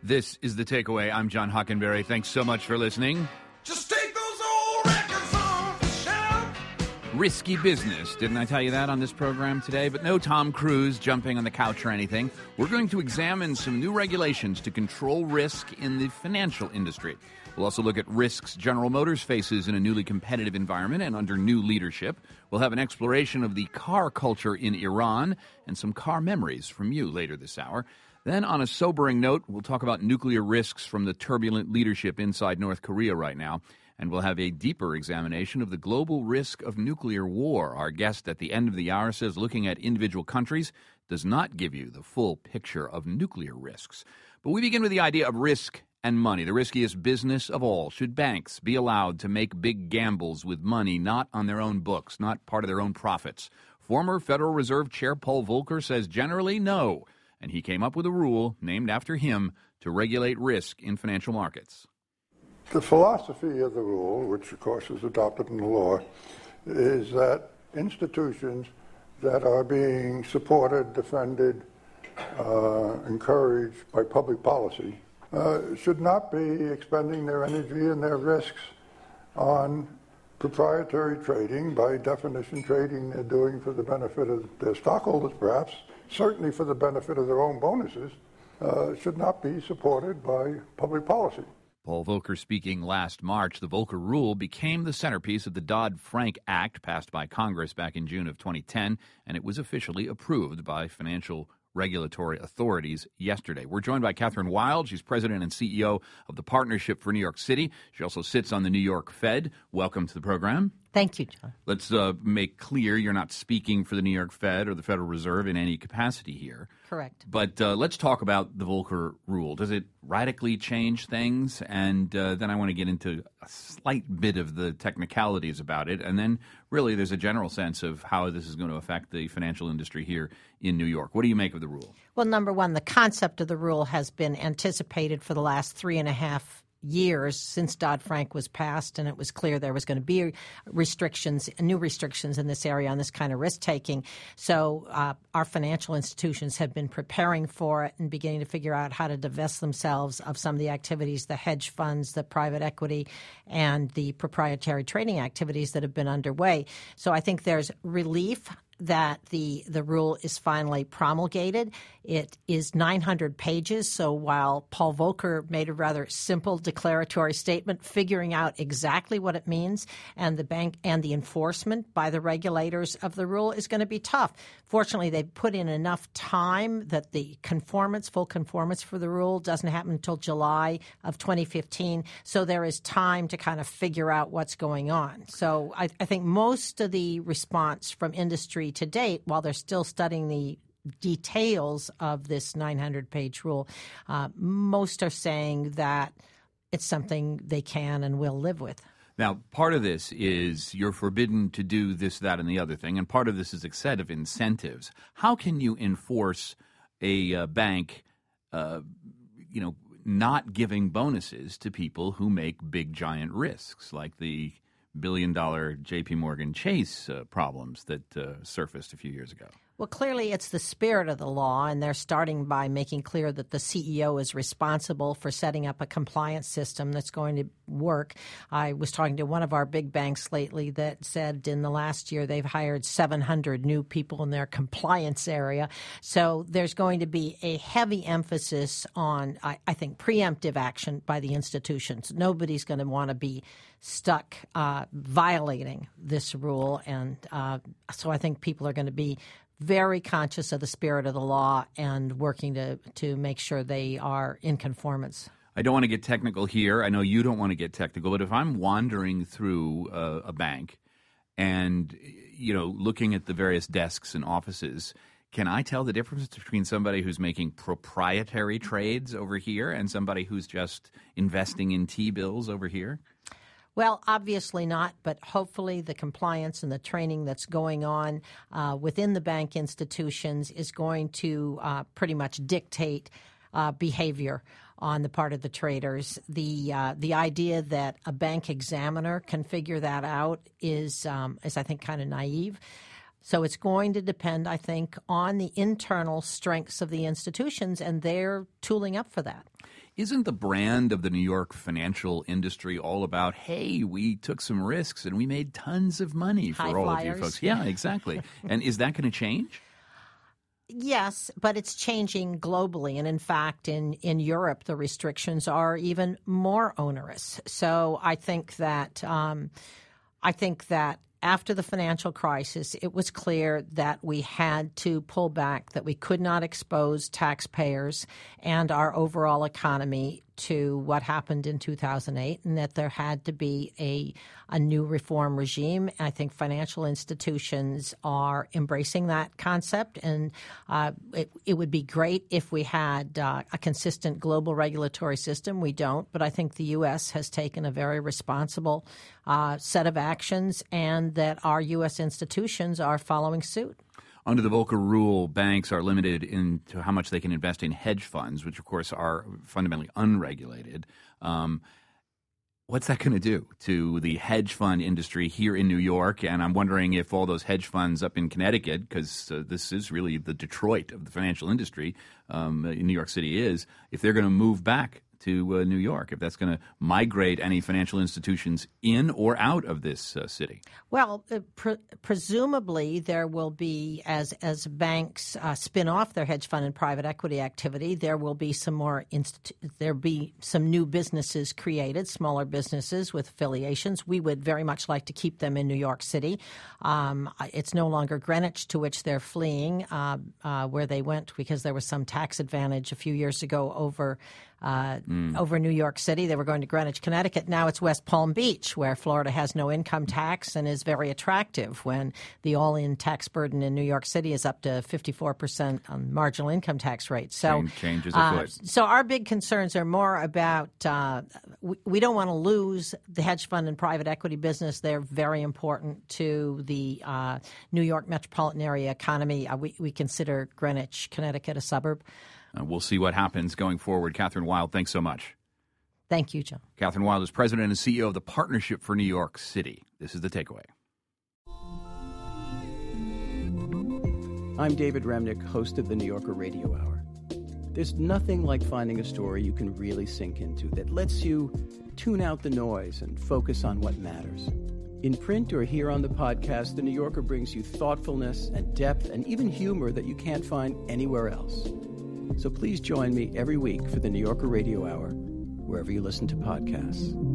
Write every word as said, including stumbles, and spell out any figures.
This is The Takeaway. I'm John Hockenberry. Thanks so much for listening. Just take those old records off the shelf. Risky business. Didn't I tell you that on this program today? But no Tom Cruise jumping on the couch or anything. We're going to examine some new regulations to control risk in the financial industry. We'll also look at risks General Motors faces in a newly competitive environment and under new leadership. We'll have an exploration of the car culture in Iran and some car memories from you later this hour. Then, on a sobering note, we'll talk about nuclear risks from the turbulent leadership inside North Korea right now. And we'll have a deeper examination of the global risk of nuclear war. Our guest at the end of the hour says looking at individual countries does not give you the full picture of nuclear risks. But we begin with the idea of risk and money, the riskiest business of all. Should banks be allowed to make big gambles with money not on their own books, not part of their own profits? Former Federal Reserve Chair Paul Volcker says generally no. And he came up with a rule named after him to regulate risk in financial markets. The philosophy of the rule, which of course is adopted in the law, is that institutions that are being supported, defended, uh, encouraged by public policy uh, should not be expending their energy and their risks on proprietary trading, by definition trading they're doing for the benefit of their stockholders perhaps, certainly for the benefit of their own bonuses, uh, should not be supported by public policy. Paul Volcker speaking last March. The Volcker Rule became the centerpiece of the Dodd-Frank Act passed by Congress back in June of twenty ten, and it was officially approved by financial regulatory authorities yesterday. We're joined by Catherine Wild. She's president and C E O of the Partnership for New York City. She also sits on the New York Fed. Welcome to the program. Thank you, John. Let's uh, make clear you're not speaking for the New York Fed or the Federal Reserve in any capacity here. Correct. But uh, let's talk about the Volcker Rule. Does it radically change things? And uh, then I want to get into a slight bit of the technicalities about it. And then really there's a general sense of how this is going to affect the financial industry here in New York. What do you make of the rule? Well, number one, the concept of the rule has been anticipated for the last three and a half years since Dodd-Frank was passed, and it was clear there was going to be restrictions, new restrictions in this area on this kind of risk-taking. So uh, our financial institutions have been preparing for it and beginning to figure out how to divest themselves of some of the activities, the hedge funds, the private equity, and the proprietary trading activities that have been underway. So I think there's relief that the the rule is finally promulgated. It is nine hundred pages, so while Paul Volcker made a rather simple declaratory statement figuring out exactly what it means, and the bank and the enforcement by the regulators of the rule is going to be tough. Fortunately, they've put in enough time that the conformance, full conformance for the rule doesn't happen until July of twenty fifteen, so there is time to kind of figure out what's going on. So I, I think most of the response from industry to date, while they're still studying the details of this nine hundred page rule, uh, most are saying that it's something they can and will live with. Now, part of this is you're forbidden to do this, that, and the other thing, and part of this is a set of incentives. How can you enforce a uh, bank, uh, you know, not giving bonuses to people who make big, giant risks, like the billion-dollar J P. Morgan Chase uh, problems that uh, surfaced a few years ago? Well, clearly it's the spirit of the law, and they're starting by making clear that the C E O is responsible for setting up a compliance system that's going to work. I was talking to one of our big banks lately that said in the last year they've hired seven hundred new people in their compliance area. So there's going to be a heavy emphasis on, I, I think, preemptive action by the institutions. Nobody's going to want to be stuck uh, violating this rule, and uh, so I think people are going to be very conscious of the spirit of the law and working to, to make sure they are in conformance. I don't want to get technical here. I know you don't want to get technical, but if I'm wandering through a, a bank and, you know, looking at the various desks and offices, can I tell the difference between somebody who's making proprietary trades over here and somebody who's just investing in T-bills over here? Well, obviously not, but hopefully the compliance and the training that's going on uh, within the bank institutions is going to uh, pretty much dictate uh, behavior on the part of the traders. The uh, the idea that a bank examiner can figure that out is, um, is I think, kind of naive. So it's going to depend, I think, on the internal strengths of the institutions, and they're tooling up for that. Isn't the brand of the New York financial industry all about, hey, we took some risks and we made tons of money for High all flyers. of you folks? Yeah, exactly. And is that going to change? Yes, but it's changing globally. And in fact, in, in Europe, the restrictions are even more onerous. So I think that um, I think that after the financial crisis, it was clear that we had to pull back, that we could not expose taxpayers and our overall economy to what happened in two thousand eight, and that there had to be a a new reform regime. And I think financial institutions are embracing that concept, and uh, it, it would be great if we had uh, a consistent global regulatory system. We don't, but I think the U S has taken a very responsible uh, set of actions, and that our U S institutions are following suit. Under the Volcker rule, banks are limited into how much they can invest in hedge funds, which, of course, are fundamentally unregulated. Um, what's that going to do to the hedge fund industry here in New York? And I'm wondering if all those hedge funds up in Connecticut, because uh, this is really the Detroit of the financial industry, um, in New York City is, if they're going to move back to uh, New York, if that's going to migrate any financial institutions in or out of this uh, city? Well, uh, pre- presumably there will be, as as banks uh, spin off their hedge fund and private equity activity, there will be some more institu- there be some new businesses created, smaller businesses with affiliations. We would very much like to keep them in New York City. Um, it's no longer Greenwich, to which they're fleeing, uh, uh, where they went because there was some tax advantage a few years ago over Uh, mm. over New York City. They were going to Greenwich, Connecticut. Now it's West Palm Beach, where Florida has no income tax and is very attractive, when the all-in tax burden in New York City is up to fifty-four percent on marginal income tax rate. So Change, changes afoot. Uh, so our big concerns are more about uh, we, we don't want to lose the hedge fund and private equity business. They're very important to the uh, New York metropolitan area economy. Uh, we, we consider Greenwich, Connecticut a suburb. Uh, we'll see what happens going forward. Catherine Wild, thanks so much. Thank you, John. Catherine Wild is president and C E O of the Partnership for New York City. This is The Takeaway. I'm David Remnick, host of the New Yorker Radio Hour. There's nothing like finding a story you can really sink into that lets you tune out the noise and focus on what matters. In print or here on the podcast, The New Yorker brings you thoughtfulness and depth and even humor that you can't find anywhere else. So please join me every week for the New Yorker Radio Hour, wherever you listen to podcasts.